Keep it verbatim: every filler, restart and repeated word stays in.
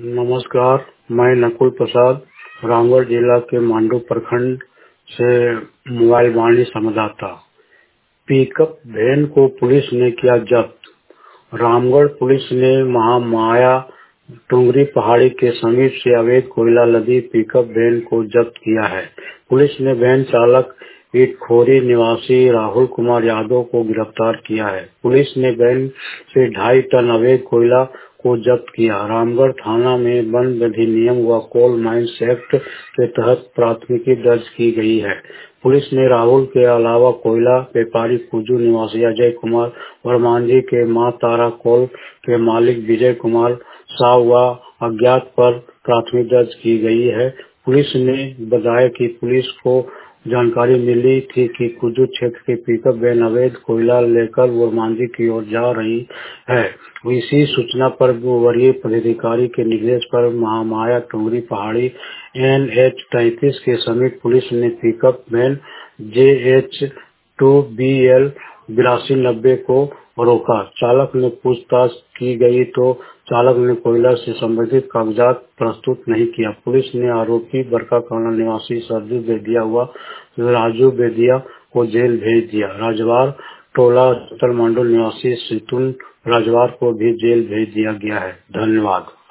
नमस्कार, मैं नकुल प्रसाद रामगढ़ जिला के मांडू प्रखंड से मोबाइल वाणी संवाददाता। पिकअप वैन को पुलिस ने किया जब्त। रामगढ़ पुलिस ने महामाया टुंगरी पहाड़ी के समीप से अवैध कोयला लदी पिकअप वैन को जब्त किया है। पुलिस ने वैन चालक इटखोरी निवासी राहुल कुमार यादव को गिरफ्तार किया है। पुलिस ने वैन से ढाई टन अवैध कोयला को जब्त किया। रामगढ़ थाना में वन अधिनियम व कोल माइंस एक्ट के तहत प्राथमिकी दर्ज की गई है। पुलिस ने राहुल के अलावा कोयला व्यापारी कुजू निवासी अजय कुमार वर्मांझी के मां तारा कोल के मालिक विजय कुमार साव व अज्ञात पर प्राथमिकी दर्ज की गई है। पुलिस ने बताया कि पुलिस को जानकारी मिली थी कि कुजू क्षेत्र की पिकअप वैन अवैध कोयला लेकर वर्मांझी की ओर जा रही है। इसी सूचना पर वरीय पदाधिकारी के निर्देश पर महामाया टुंगरी पहाड़ी एन एच तैंतीस के समीप पुलिस ने pickup van J H two B L बिरासी नब्बे को रोका। चालक ने पूछताछ की गई तो चालक ने कोयला से संबंधित कागजात प्रस्तुत नहीं किया। पुलिस ने आरोपी बरका काना निवासी सरजू बेदिया व राजू बेदिया को जेल भेज दिया। राजवार टोला तलमंडल निवासी सितुन राजवार को भी जेल भेज दिया गया है। धन्यवाद।